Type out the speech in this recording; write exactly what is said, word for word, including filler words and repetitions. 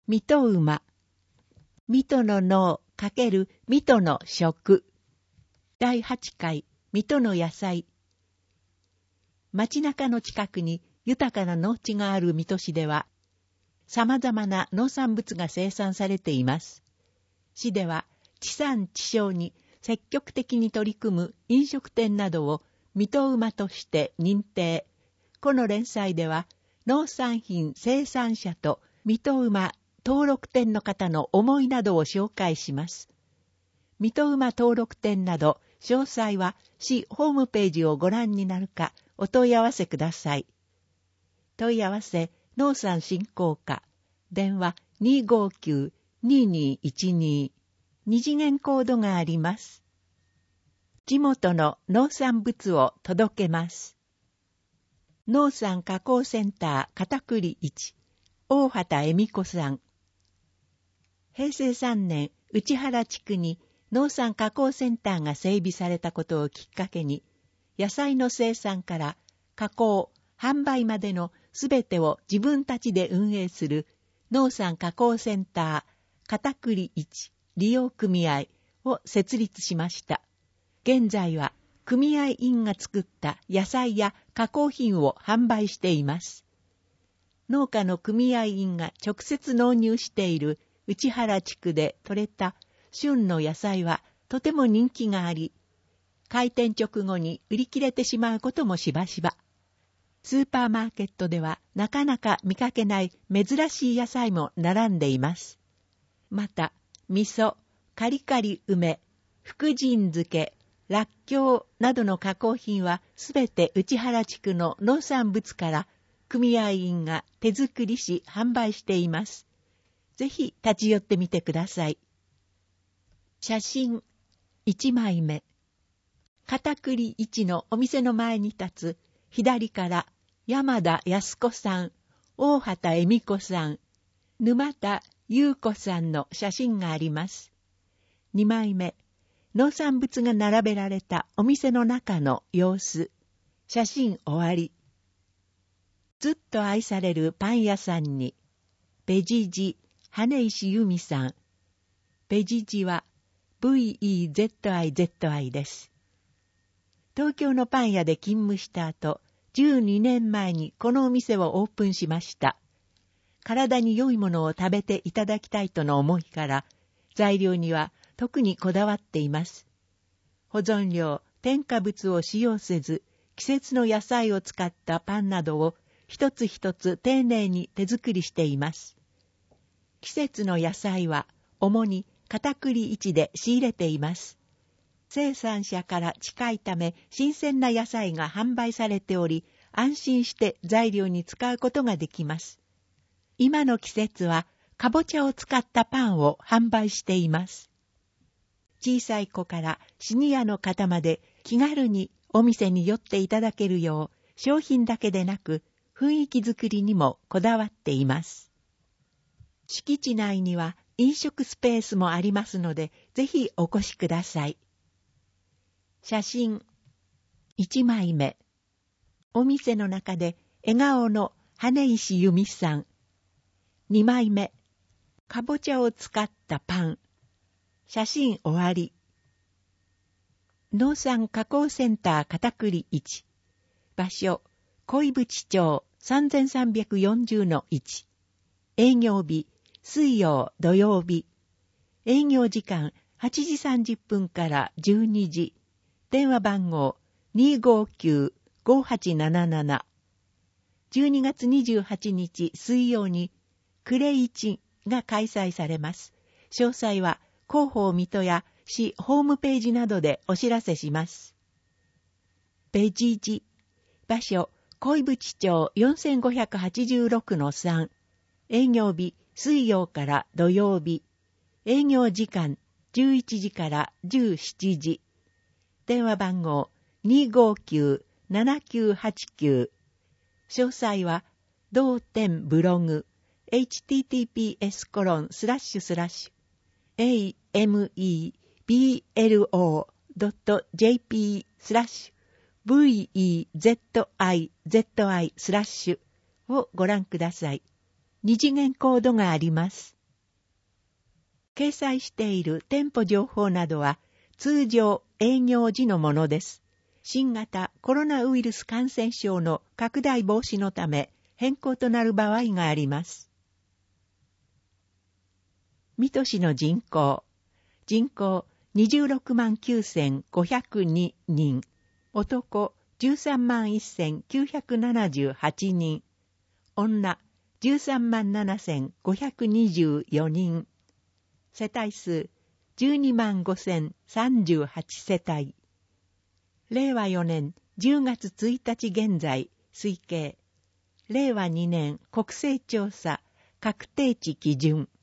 水戸馬。水戸の脳×水戸の食。だいはちかい、水戸の野菜。街中の近くに豊かな農地がある水戸市では、様々な農産物が生産されています。市では地産地消に積極的に取り組む飲食店などを水戸馬として認定。この連載では農産品生産者と水戸馬登録店の方の思いなどを紹介します。水戸馬登録店など詳細は市ホームページをご覧になるかお問い合わせください。問い合わせ農産振興課電話 にーごーきゅう にーにーいちにー 二次元コードがあります。地元の農産物を届けます。農産加工センター片栗いち大畑恵美子さん。へいせいさんねん内原地区に農産加工センターが整備されたことをきっかけに、野菜の生産から加工、販売までのすべてを自分たちで運営する農産加工センター片栗いち利用組合を設立しました。現在は組合員が作った野菜や加工品を販売しています。農家の組合員が直接納入している内原地区で採れた旬の野菜はとても人気があり、開店直後に売り切れてしまうこともしばしば。スーパーマーケットではなかなか見かけない珍しい野菜も並んでいます。また、味噌、カリカリ梅、福神漬け、らっきょうなどの加工品はすべて内原地区の農産物から組合員が手作りし販売しています。ぜひ立ち寄ってみてください。写真いちまいめ。片栗いちのお店の前に立つ左から山田康子さん、大畑恵美子さん、沼田優子さんの写真があります。にまいめ。農産物が並べられたお店の中の様子。写真終わり。ずっと愛されるパン屋さんに、ベジジ、羽石由美さん。ベジジは ブイイーゼットアイゼットアイ です。東京のパン屋で勤務した後、じゅうにねんまえにこのお店をオープンしました。体に良いものを食べていただきたいとの思いから、材料には特にこだわっています。保存料、添加物を使用せず、季節の野菜を使ったパンなどを一つ一つ丁寧に手作りしています。季節の野菜は主に片栗いちで仕入れています。生産者から近いため新鮮な野菜が販売されており、安心して材料に使うことができます。今の季節はかぼちゃを使ったパンを販売しています。小さい子からシニアの方まで気軽にお店に寄っていただけるよう、商品だけでなく雰囲気づくりにもこだわっています。敷地内には飲食スペースもありますので、ぜひお越しください。写真いちまいめ。お店の中で笑顔の羽石由美さん。にまいめ。かぼちゃを使ったパン。写真終わり。農産加工センター片栗いち。場所、恋淵町 さんぜんさんびゃくよんじゅうのいち。営業日、水曜土曜日。営業時間はちじさんじゅっぷんからじゅうにじ。電話番号 にーごーきゅう ごーはちなななな。じゅうにがつにじゅうはちにち水曜にクレイチが開催されます。詳細は広報水戸や市ホームページなどでお知らせします。ベジジ。場所、恋淵町 よんせんごひゃくはちじゅうろくのさん。営業日、水曜から土曜日。営業時間、じゅういちじからじゅうしちじ。電話番号 にーごーきゅう ななきゅうはちきゅう。詳細は、同店ブログ、エイチティーティーピーエスコロンスラッシュスラッシュ エーエムイービーエルオードットジェーピー スラッシュ ブイイーゼットアイゼットアイ スラッシュをご覧ください。二次元コードがあります。 掲載している店舗情報などは通常営業時のものです。新型コロナウイルス感染症の拡大防止のため変更となる場合があります。水戸市の人口。人口にじゅうろくまんきゅうせんごひゃくににん。男じゅうさんまんせんきゅうひゃくななじゅうはちにん。女じゅうさんまんななせんごひゃくにじゅうよにん。世帯数じゅうにまんごせんさんじゅうはち世帯。れいわよねんじゅうがつついたち現在推計。れいわにねん国勢調査確定値基準。